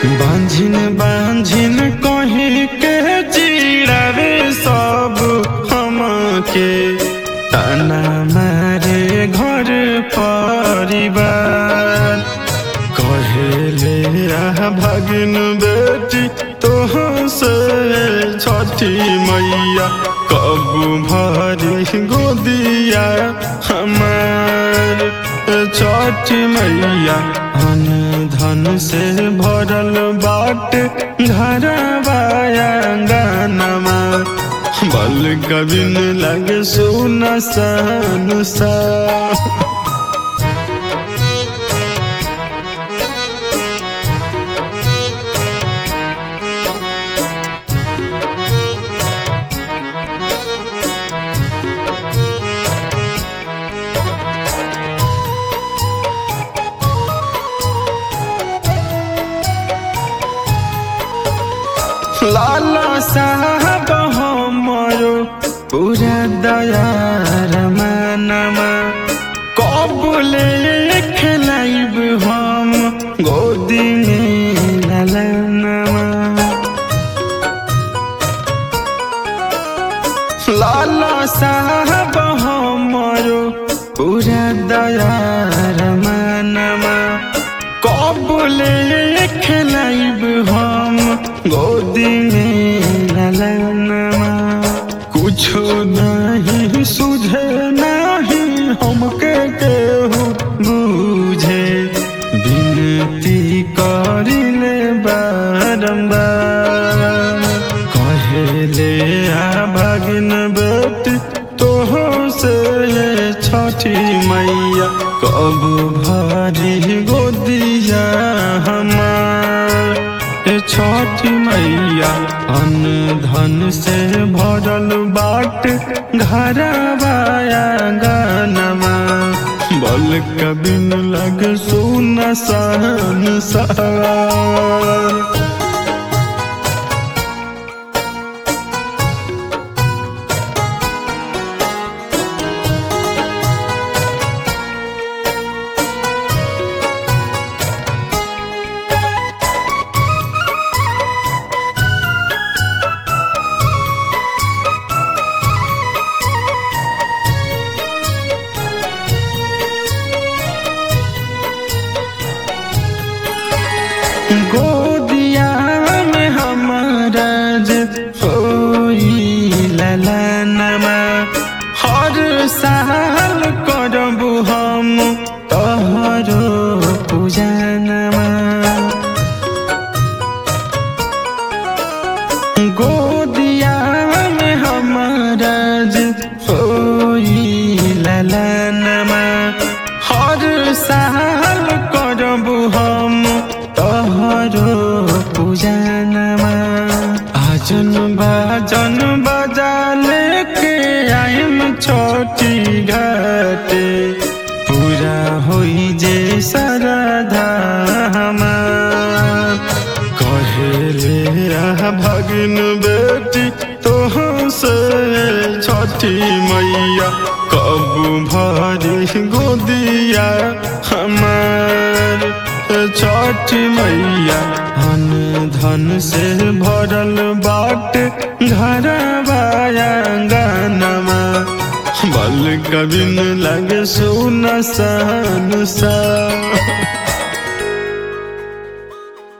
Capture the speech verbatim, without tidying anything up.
बांझिन बांझिन कहीं के चिड़ावे सब हमके ताना मारे घर परिवार कहेले आ भगिन बेटी तोह से छठी मैया कब भरी गोदिया हमार छठी मैया धन धन से भरल बाट घरवाया गानमा बल कबिन लगे सुना सन सा लाला साहब हमारो पूरा दयार मानमा कबले खेलाइब हम गोदी में ललनमा लाला साहब हमारो पूरा दयार मानमा कबले खेलाइब हम गोदी में ललनमा कुछो नहीं सुझे नहीं हमके केहू बुझे विनती करिले बारंबार कहेले आ भगिन बेटी तोह से छठी मैया कब भरी गोदिया हमार छठी मैया अन्न धन से भरल बाट घरवाया गानमा बल कबिन लग सुना सन सार गोदिया में हमारा होई ललनमा हर साल करबू हम तोहरो पूजनमा गोदिया में हमारा होई ललनमा हर साल करबू हम तोहरो पूजनमा आजन बाजन बजा लेके आइम छोटी घाटे पूरा होई जे सरधा हमार कहेले आ भगिन बेटी तोह से छठी मैया कब भरी गोदिया हमार छठी मैया धन धन से भरल बाट घरवाया गानमा बल कबिन लगे सुना सन सा